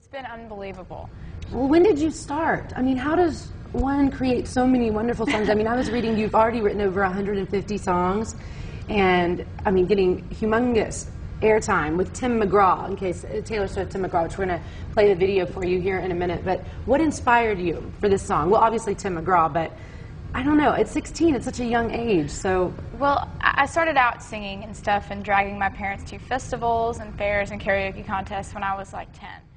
It's been unbelievable. Well, when did you start? I mean, how does one create so many wonderful songs? I mean, I was reading you've already written over 150 songs, and I mean, getting humongous airtime with Tim McGraw, in case Taylor Swift, Tim McGraw, which we're going to play the video for you here in a minute. But what inspired you for this song? Well, obviously Tim McGraw, but I don't know. At 16, it's such a young age, so... Well, I started out singing and stuff and dragging my parents to festivals and fairs and karaoke contests when I was like 10.